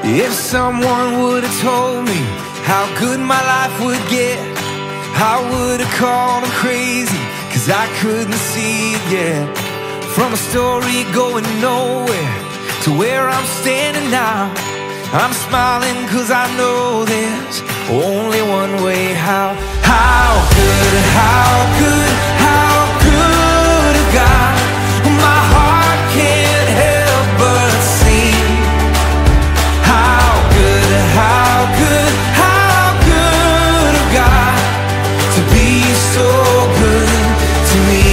If someone would have told me how good my life would get, I would have called them crazy, cause I couldn't see it yet. From a story going nowhere to where I'm standing now, I'm smiling cause I know there's only one way. How good a God. My heart can't help but sing. How good a God, to be so good to me.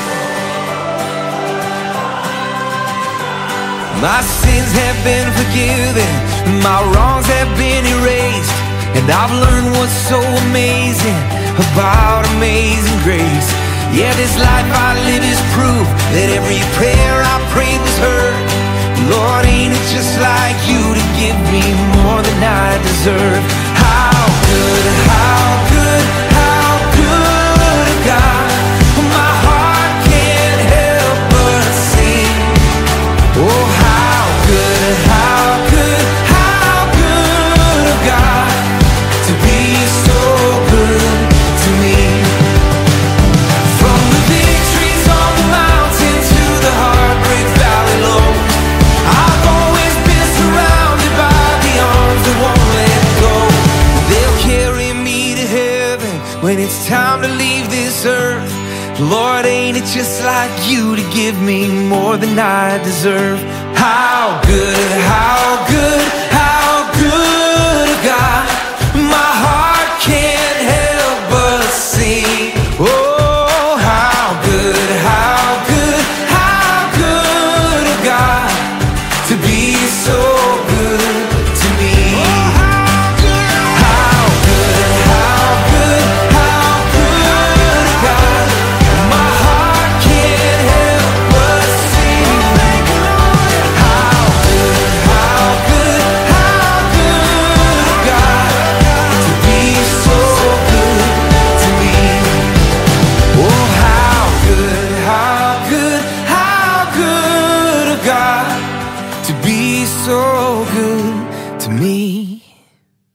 My sins have been forgiven, my wrongs have been erased, and I've learned what's so amazing about amazing grace. Yeah, this life I live is proof that every prayer I prayed was heard. Lord, ain't it just like you to give me more than I deserve? How good a God. My heart can't help but sing. Oh, how good a God, to be so good to me. From the victories on the mountain to the heartbreak valley low, I've always been surrounded by the arms that won't let go. They'll carry me to heaven when it's time to leave this earth. Lord, ain't it just like you to give me more than I deserve? How good